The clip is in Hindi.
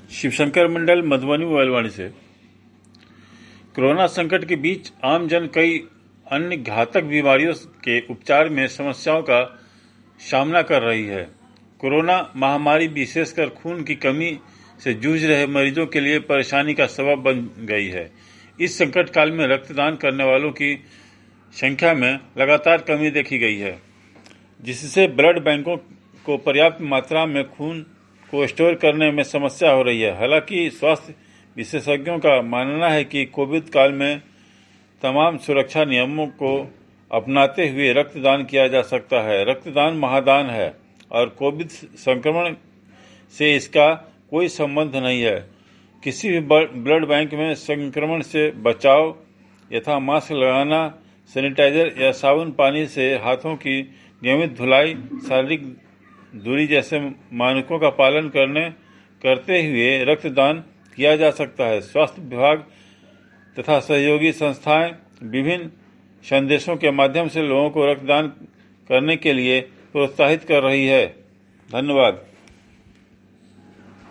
शिवशंकर मंडल, मधुबनी मोबाइल वाणी से। कोरोना संकट के बीच आमजन कई अन्य घातक बीमारियों के उपचार में समस्याओं का सामना कर रही है। कोरोना महामारी विशेषकर खून की कमी से जूझ रहे मरीजों के लिए परेशानी का सबब बन गई है। इस संकट काल में रक्तदान करने वालों की संख्या में लगातार कमी देखी गई है, जिससे ब्लड बैंकों को पर्याप्त मात्रा में खून को स्टोर करने में समस्या हो रही है। हालांकि स्वास्थ्य विशेषज्ञों का मानना है कि कोविड काल में तमाम सुरक्षा नियमों को अपनाते हुए रक्तदान किया जा सकता है। रक्तदान महादान है और कोविड संक्रमण से इसका कोई संबंध नहीं है। किसी भी ब्लड बैंक में संक्रमण से बचाव यथा मास्क लगाना, सैनिटाइजर या साबुन पानी से हाथों की नियमित धुलाई, शारीरिक दूरी जैसे मानकों का पालन करते हुए रक्तदान किया जा सकता है। स्वास्थ्य विभाग तथा सहयोगी संस्थाएं विभिन्न संदेशों के माध्यम से लोगों को रक्तदान करने के लिए प्रोत्साहित कर रही है। धन्यवाद।